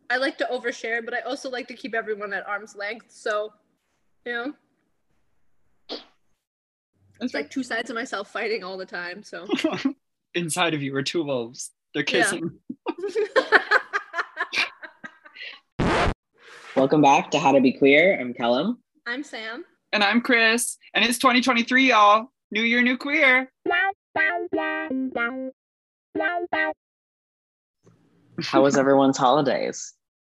I like to overshare, but I also like to keep everyone at arm's length. So, you know, it's like two sides of myself fighting all the time. So inside of you are two wolves. They're kissing. Yeah. Welcome back to How to Be Queer. I'm Kellum. I'm Sam. And I'm Chris. And it's 2023, y'all. New year, new queer. How was everyone's holidays?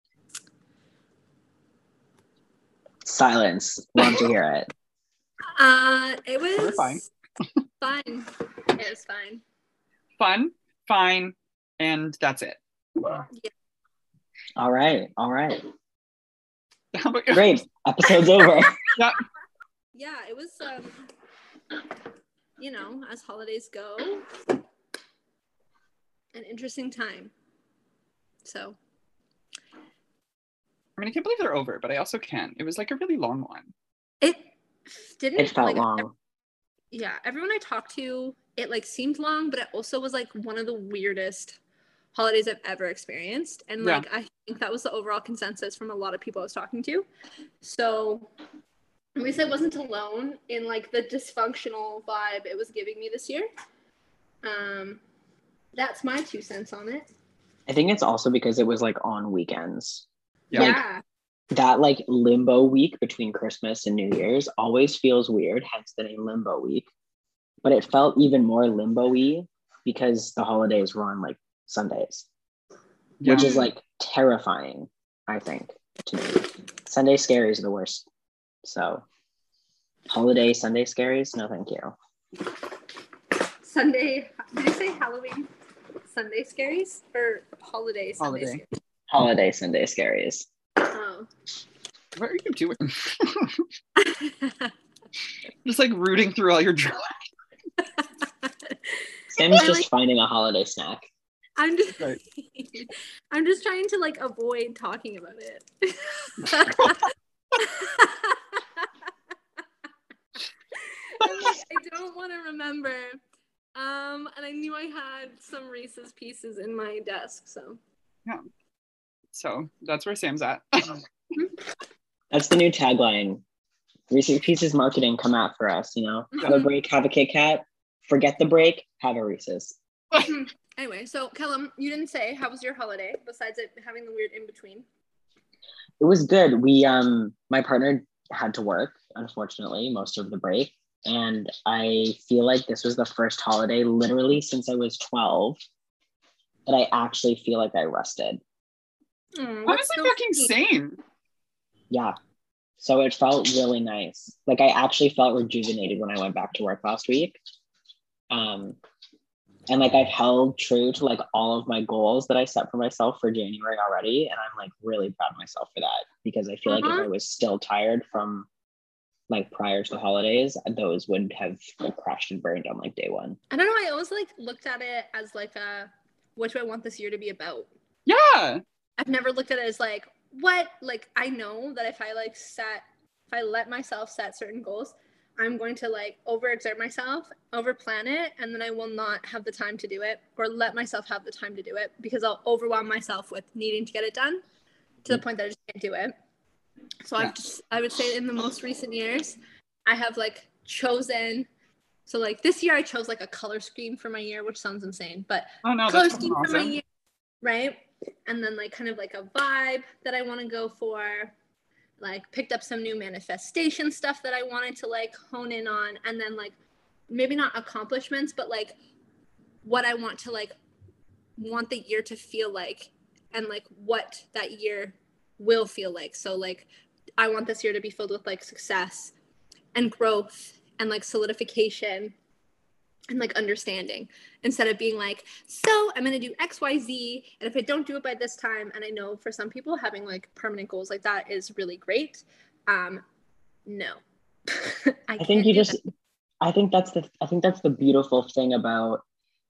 Silence. Love to hear it. It was fine. Fun. It was fine. Fun, fine, and that's it. Yeah. All right. How about you? Great. Episode's over. Yeah, it was, you know, as holidays go, an interesting time. So. I mean, I can't believe they're over, but I also can. It was like a really long one. It didn't. It felt long. Yeah, everyone I talked to, it like seemed long, but it also was like one of the weirdest holidays I've ever experienced. And like, I think that was the overall consensus from a lot of people I was talking to. So at least I wasn't alone in like the dysfunctional vibe it was giving me this year. That's my 2 cents on it. I think it's also because it was like on weekends. Yeah. Like, that like limbo week between Christmas and New Year's always feels weird, hence the name Limbo Week. But it felt even more limbo-y because the holidays were on like Sundays, which is like terrifying, I think, to me. Sunday scaries are the worst. So holiday Sunday scaries, no thank you. Sunday, did you say Halloween Sunday scaries or holiday Sunday scaries? Holiday Sunday scaries. Oh. What are you doing? Just like rooting through all your drawings. Sam's just finding a holiday snack. I'm just trying to like avoid talking about it. I don't want to remember. And I knew I had some Reese's Pieces in my desk, so. Yeah. So that's where Sam's at. That's the new tagline. Reese's Pieces marketing, come out for us, you know? Have a break, have a Kit Kat. Forget the break, have a Reese's. Anyway, so Kellum, you didn't say, how was your holiday, besides it having the weird in-between? It was good. My partner had to work, unfortunately, most of the break. And I feel like this was the first holiday, literally since I was 12, that I actually feel like I rested. Honestly, so fucking same. Yeah. So it felt really nice. Like I actually felt rejuvenated when I went back to work last week. And like I've held true to like all of my goals that I set for myself for January already. And I'm like really proud of myself for that, because I feel like if I was still tired from like prior to the holidays, those would have like crashed and burned on like day one. I don't know. I always like looked at it as like what do I want this year to be about? Yeah. I've never looked at it as like, what, like I know that if I let myself set certain goals, I'm going to like overexert myself, overplan it, and then I will not have the time to do it, or let myself have the time to do it, because I'll overwhelm myself with needing to get it done to the point that I just can't do it. So I would say in the most recent years, I have like chosen, so like this year I chose like a color scheme for my year, which sounds insane, but color scheme for my year, right? And then like kind of like a vibe that I want to go for, like picked up some new manifestation stuff that I wanted to like hone in on, and then like maybe not accomplishments, but like what I want to like want the year to feel like, and like what that year will feel like. So like I want this year to be filled with like success and growth and like solidification and like understanding, instead of being like, so I'm gonna do XYZ, and if I don't do it by this time, and I know for some people having like permanent goals like that is really great. No. I think that's the beautiful thing about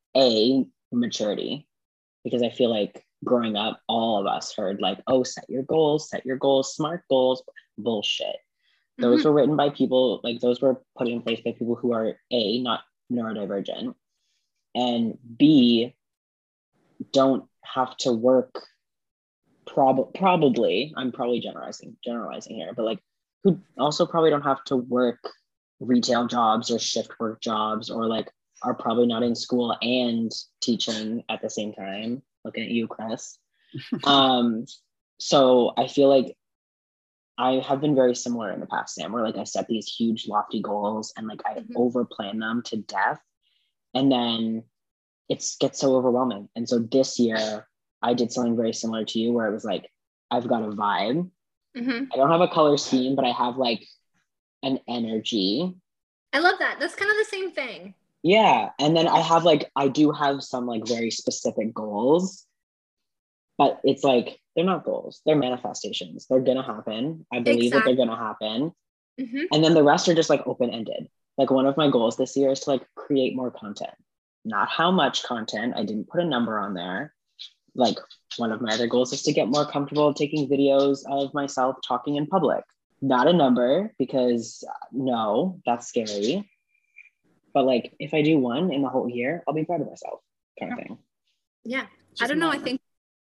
maturity, because I feel like growing up, all of us heard like, oh, set your goals, smart goals. Bullshit. Those were written by people, like those were put in place by people who are A, not neurodivergent, and B, don't have to work probably, I'm probably generalizing here, but like who also probably don't have to work retail jobs or shift work jobs, or like are probably not in school and teaching at the same time. Looking at you, Chris. So I feel like I have been very similar in the past, Sam, where like I set these huge lofty goals and like I over plan them to death, and then it gets so overwhelming. And so this year I did something very similar to you, where it was like, I've got a vibe. I don't have a color scheme, but I have like an energy. I love that. That's kind of the same thing. Yeah. And then I do have some like very specific goals, but it's like, they're not goals, they're manifestations. They're going to happen. I believe that they're going to happen. And then the rest are just like open-ended. Like one of my goals this year is to like create more content. Not how much content, I didn't put a number on there. Like one of my other goals is to get more comfortable taking videos of myself talking in public. Not a number, because no, that's scary. But like if I do one in the whole year, I'll be proud of myself, kind of thing. Yeah. I don't know. I think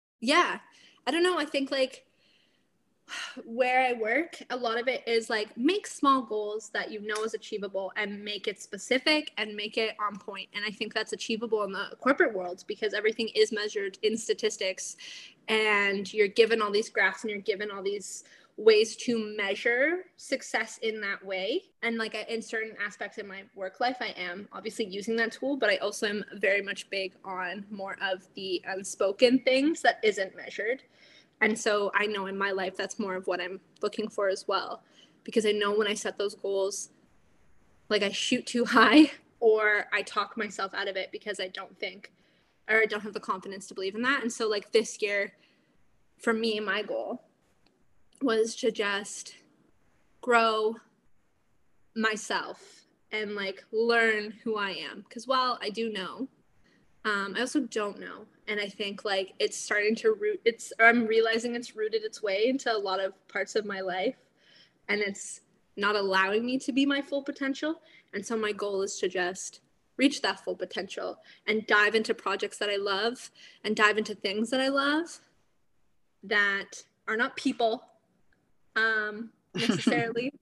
like where I work, a lot of it is like make small goals that you know is achievable and make it specific and make it on point. And I think that's achievable in the corporate world because everything is measured in statistics and you're given all these graphs and you're given all these ways to measure success in that way. And like in certain aspects of my work life, I am obviously using that tool, but I also am very much big on more of the unspoken things that isn't measured. And so I know in my life, that's more of what I'm looking for as well, because I know when I set those goals, like I shoot too high or I talk myself out of it because I don't think, or I don't have the confidence to believe in that. And so like this year, for me, my goal was to just grow myself and like learn who I am. Because while I do know, I also don't know. And I think like it's starting to I'm realizing it's rooted its way into a lot of parts of my life and it's not allowing me to be my full potential. And so my goal is to just reach that full potential and dive into projects that I love and dive into things that I love that are not people necessarily,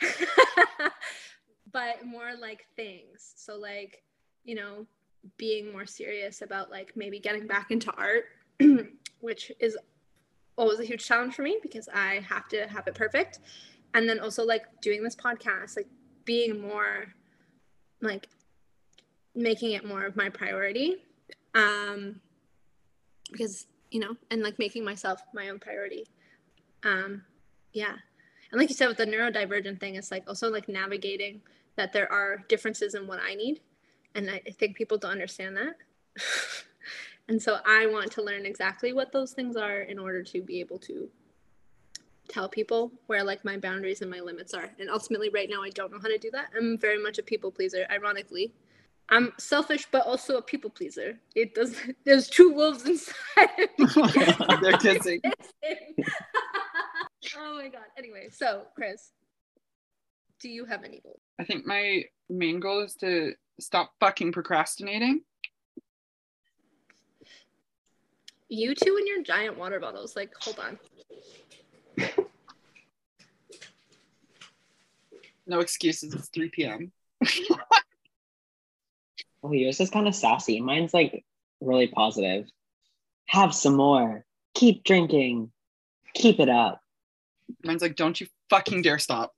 but more like things. So like, you know, being more serious about like maybe getting back into art, which is always a huge challenge for me because I have to have it perfect. And then also like doing this podcast, like being more like making it more of my priority. Because, you know, and like making myself my own priority. Yeah. And like you said, with the neurodivergent thing, it's like also like navigating that there are differences in what I need. And I think people don't understand that. And so I want to learn exactly what those things are in order to be able to tell people where like my boundaries and my limits are. And ultimately right now, I don't know how to do that. I'm very much a people pleaser, ironically. I'm selfish, but also a people pleaser. There's two wolves inside of me. They're kissing. Oh my God. Anyway, so Chris, do you have any goals? I think my main goal is to stop fucking procrastinating. You two and your giant water bottles. Like, hold on. No excuses. It's 3 p.m. Oh, yours is kind of sassy. Mine's like really positive. Have some more. Keep drinking. Keep it up. Mine's like, don't you fucking dare stop.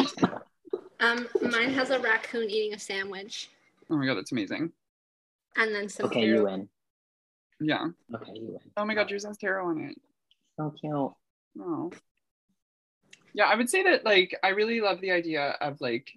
Mine has a raccoon eating a sandwich. Oh my God, that's amazing. And then some Okay, you win. Yeah. Okay, you win. Oh my God, yours has tarot on it. So cute. Oh. Yeah, I would say that like I really love the idea of like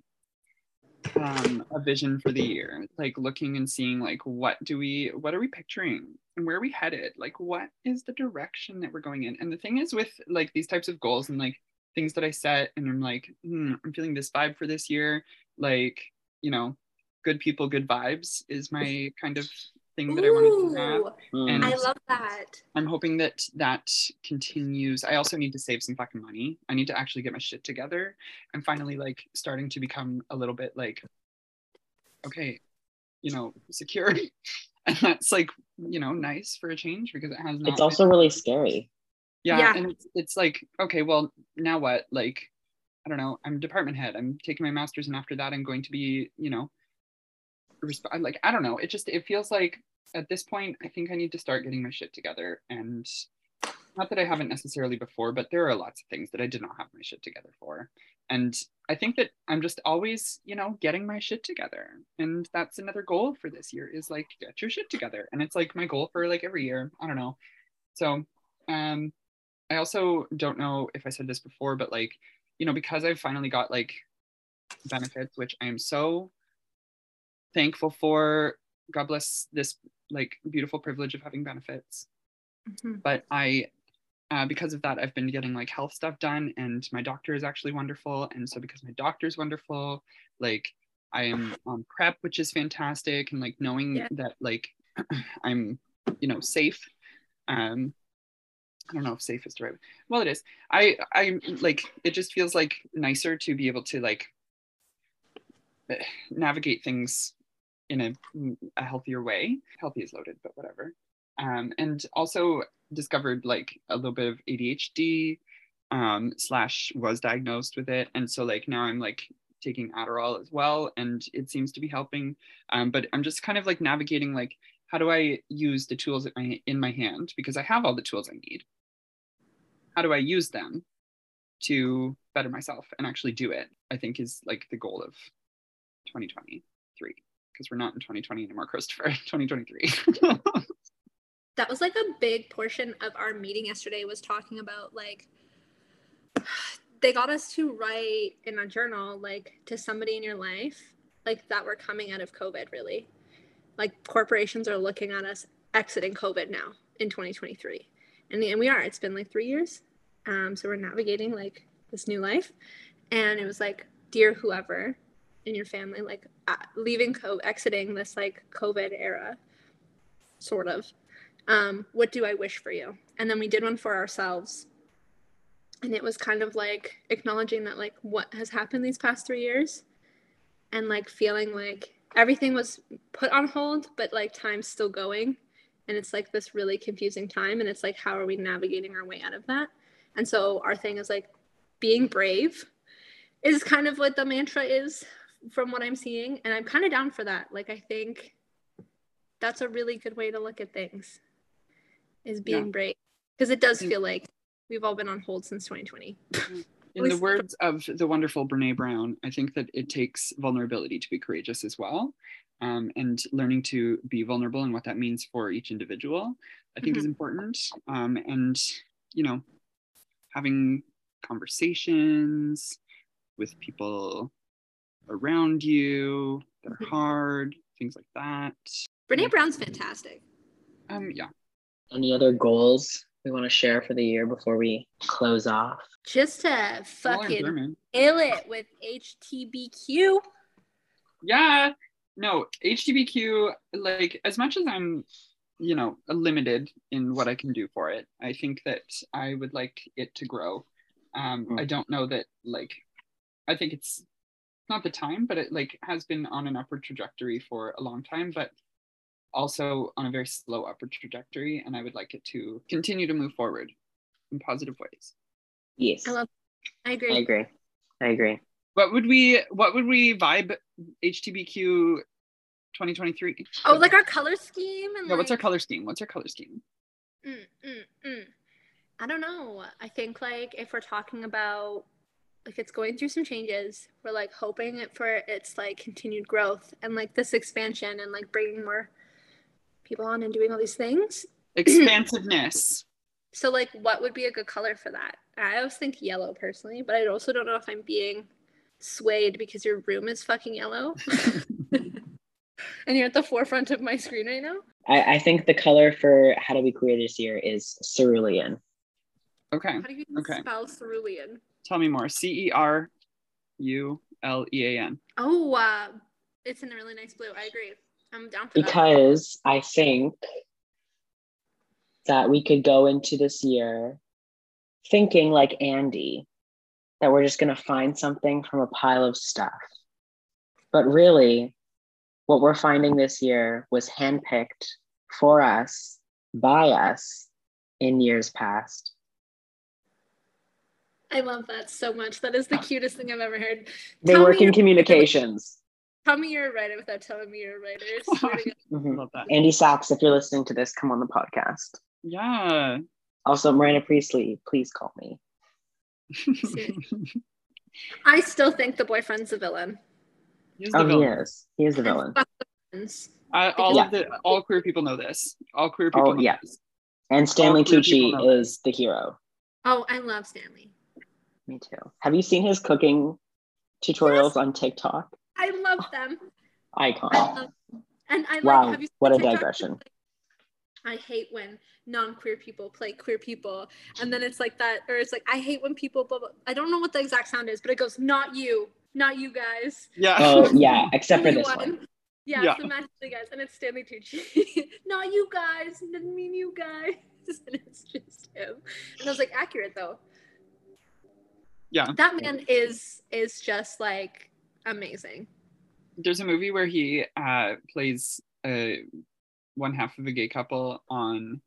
a vision for the year, like looking and seeing like what are we picturing and where are we headed, like what is the direction that we're going in. And the thing is with like these types of goals and like things that I set and I'm like I'm feeling this vibe for this year, like, you know, good people, good vibes is my kind of thing that I want to have. And I love that. I'm hoping that continues. I also need to save some fucking money. I need to actually get my shit together. I'm finally like starting to become a little bit like, okay, you know, secure. And that's like, you know, nice for a change because it has not. It's also really scary. Yeah. And it's like, okay, well, now what? Like, I don't know, I'm department head, I'm taking my master's, and after that I'm going to be, you know, like, I don't know, it feels like at this point I think I need to start getting my shit together. And not that I haven't necessarily before, but there are lots of things that I did not have my shit together for. And I think that I'm just always, you know, getting my shit together. And that's another goal for this year, is like, get your shit together. And it's like my goal for like every year. I don't know. So I also don't know if I said this before, but like, you know, because I've finally got like benefits, which I am so thankful for. God bless this like beautiful privilege of having benefits. But because of that, I've been getting like health stuff done, and my doctor is actually wonderful. And so because my doctor is wonderful, like I am on PrEP, which is fantastic. And like knowing that like I'm, you know, safe. I don't know if safe is the right word. Well, it is. I like, it just feels like nicer to be able to like navigate things in a healthier way. Healthy is loaded, but whatever. And also discovered like a little bit of ADHD, / was diagnosed with it. And so like now I'm like taking Adderall as well, and it seems to be helping. But I'm just kind of like navigating like, how do I use the tools in my hand? Because I have all the tools I need. How do I use them to better myself and actually do it? I think is like the goal of 2023, because we're not in 2020 anymore, Christopher. 2023. That was like a big portion of our meeting yesterday, was talking about like, they got us to write in a journal, like, to somebody in your life, like, that we're coming out of COVID, really. Like, corporations are looking at us exiting COVID now in 2023. And we are. It's been like 3 years. So we're navigating like this new life. And it was like, dear whoever in your family, like leaving COVID, exiting this like COVID era, sort of. What do I wish for you? And then we did one for ourselves. And it was kind of like acknowledging that like what has happened these past 3 years, and like feeling like everything was put on hold, but like time's still going. And it's like this really confusing time. And it's like, how are we navigating our way out of that? And so our thing is like, being brave is kind of what the mantra is from what I'm seeing. And I'm kind of down for that. Like, I think that's a really good way to look at things, is being brave. Because it does feel like we've all been on hold since 2020. In the words of the wonderful Brene Brown, I think that it takes vulnerability to be courageous as well. And learning to be vulnerable and what that means for each individual, I think is important. And, you know, having conversations with people around you that are hard, things like that. Brene Brown's fantastic. Yeah. Any other goals we want to share for the year before we close off? Just to fucking kill it with HTBQ. Yeah. No, HTBQ, like, as much as I'm, you know, limited in what I can do for it, I think that I would like it to grow. I don't know that, like, I think it's not the time, but it like has been on an upward trajectory for a long time, but also on a very slow upward trajectory. And I would like it to continue to move forward in positive ways. Yes. I agree. What would we vibe HTBQ 2023? Oh, like our color scheme? And yeah, what's our color scheme? I don't know. I think like if we're talking about like it's going through some changes, we're like hoping for its like continued growth and like this expansion and like bringing more people on and doing all these things. Expansiveness. So like what would be a good color for that? I always think yellow personally, but I also don't know if I'm being swayed because your room is fucking yellow. And you're at the forefront of my screen right now. I think the color for How Do We Create This Year is cerulean. Okay. How do you spell cerulean? Tell me more. CERULEAN. Oh, it's in a really nice blue. I agree. I'm down for that. Because I think that we could go into this year thinking like Andy, that we're just going to find something from a pile of stuff. But really, what we're finding this year was handpicked for us, by us, in years past. I love that so much. That is the cutest thing I've ever heard. They Tell work me in you're- communications. Tell me you're a writer without telling me you're a writer. Swear to God. Mhm. Love that. Andy Sachs, if you're listening to this, come on the podcast. Yeah. Also, Miranda Priestley, please call me. I still think the boyfriend's the villain. He's the Oh, he villain. is. He is the villain. And fuck the friends. All queer people know this. All queer people Oh, know yeah. this. And Stanley queer people know Tucci is the hero. Oh, I love Stanley. Me too. Have you seen his cooking tutorials on TikTok? I love them. Icon. And I like, Wow, have you seen what the a TikTok? digression. I hate when non-queer people play queer people, and then it's like that, or it's like, I hate when people blah, blah. I don't know what the exact sound is, but it goes, not you guys. Yeah. Oh, yeah, except for Only this one. Yeah, Yeah. it's the Matchstick guys, and it's Stanley Tucci. Not you guys, didn't mean you guys. And it's just him. And I was like, accurate though. Yeah. That man is just like amazing. There's a movie where he plays one half of a gay couple on,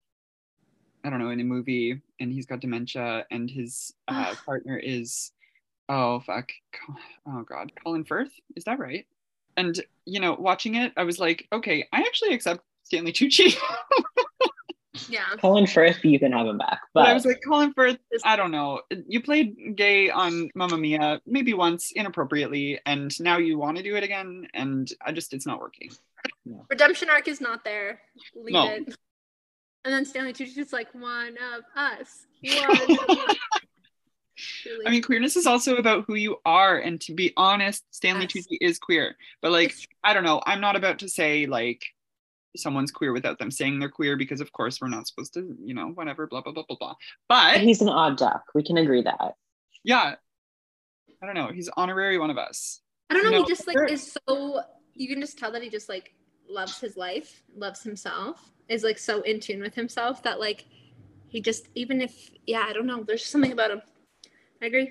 I don't know, in a movie, and he's got dementia, and his partner is, oh fuck, oh god, Colin Firth, is that right? And you know, watching it, I was like, okay, I actually accept Stanley Tucci. Yeah. Colin Firth, you can have him back. But I But was like, Colin Firth, I don't know. You played gay on Mamma Mia maybe once inappropriately, and now you want to do it again, and it's not working. Redemption arc is not there. Leave No. it. And then Stanley Tucci's just like, one of us. One of us. Really. I mean, queerness is also about who you are, and to be honest, Stanley Yes. Tucci is queer. But like, It's true. I don't know. I'm not about to say like someone's queer without them saying they're queer, because of course we're not supposed to, you know, whatever, blah blah blah blah blah. But he's an odd duck. We can agree that. yeah, I don't know. He's honorary one of us. I don't know, No, he just like sure. is so, you can just tell that he just like loves his life, loves himself, is like so in tune with himself that like he just, even if, yeah, I don't know, there's just something about him. I agree.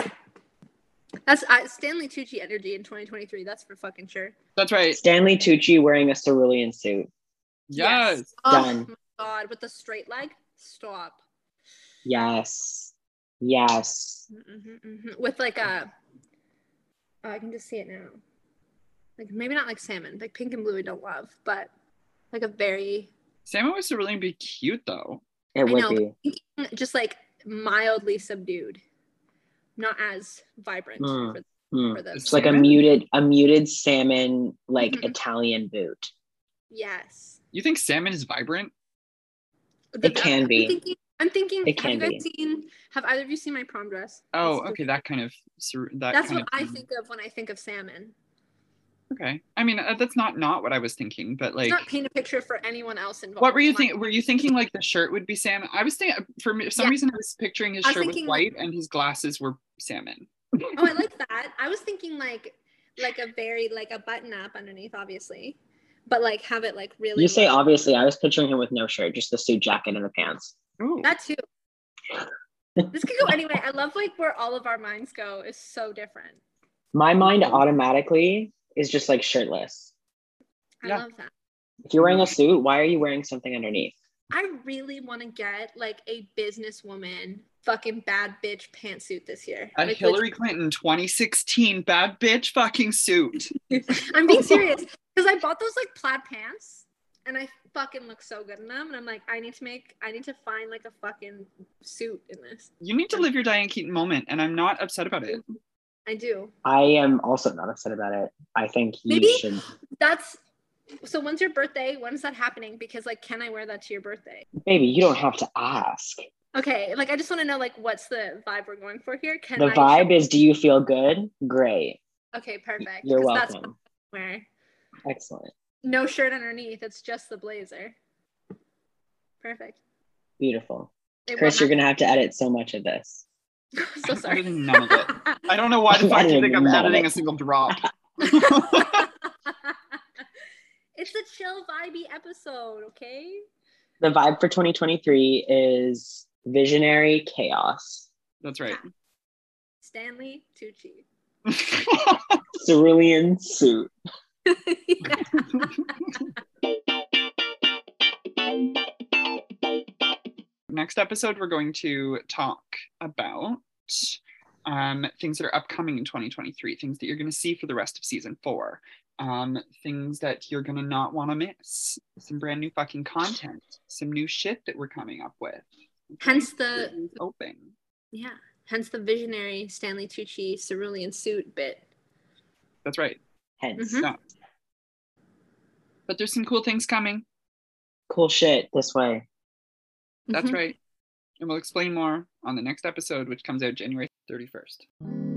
That's Stanley Tucci energy in 2023, that's for fucking sure. That's right. Stanley Tucci wearing a cerulean suit. Yes. Oh Done. my god, with the straight leg? Stop. Yes. Yes. With like a, oh, I can just see it now. Like maybe not like salmon, like pink and blue I don't love, but like a very, Salmon with cerulean would be cute though. It I would know, be. just like mildly subdued, not as vibrant for this. It's like a Salmon? muted salmon, like Mhm. Italian boot. Yes. You think salmon is vibrant? It can be. I'm thinking. It can have you guys seen? Have either of you seen my prom dress? Oh, It's- okay, that kind of That's kind what of I think of when I think of salmon. Okay, I mean that's not what I was thinking, but like, Let's not paint a picture for anyone else involved. what were you thinking? Were you thinking like the shirt would be salmon? I was thinking for some Yeah. reason I was picturing his I was shirt was thinking- white and his glasses were salmon. Oh, I like that. I was thinking like a very like a button up underneath, obviously, but like have it like really. You say low. obviously. I was picturing him with no shirt, just the suit jacket and the pants. Ooh. That too. This could go anyway. I love like where all of our minds go is so different. My mind automatically is just like shirtless. I Yeah. love that. If you're wearing a suit, why are you wearing something underneath? I really want to get like a businesswoman fucking bad bitch pantsuit this year. A Like, Hillary Clinton 2016 bad bitch fucking suit. I'm being serious because I bought those like plaid pants and I fucking look so good in them, and I'm like, I need to find like a fucking suit in this. You need to live your Diane Keaton moment, and I'm not upset about it. I do. I am also not upset about it. I think you Maybe- should. That's so. When's your birthday? When is that happening? Because like, can I wear that to your birthday? Baby, you don't have to ask. Okay, like I just want to know like what's the vibe we're going for here? Can The I vibe is, do you feel good? Great. Okay, perfect. You're 'Cause that's welcome. what I wear. Excellent. No shirt underneath. It's just the blazer. Perfect. Beautiful. It Chris, won't you're going to have to edit so much of this. happen. So sorry. Editing none of it. I don't know why the fuck you think I'm None of editing it. a single drop. It's a chill, vibey episode, okay? The vibe for 2023 is visionary chaos. That's right. Stanley Tucci. Cerulean suit. Next episode, we're going to talk about things that are upcoming in 2023, things that you're going to see for the rest of season 4, things that you're going to not want to miss, some brand new fucking content, some new shit that we're coming up with. Hence the open. Yeah. Hence the visionary Stanley Tucci cerulean suit bit. That's right. Hence. Mhm. Yeah. But there's some cool things coming. Cool shit this way. That's Mhm. right. And we'll explain more on the next episode, which comes out January 31st.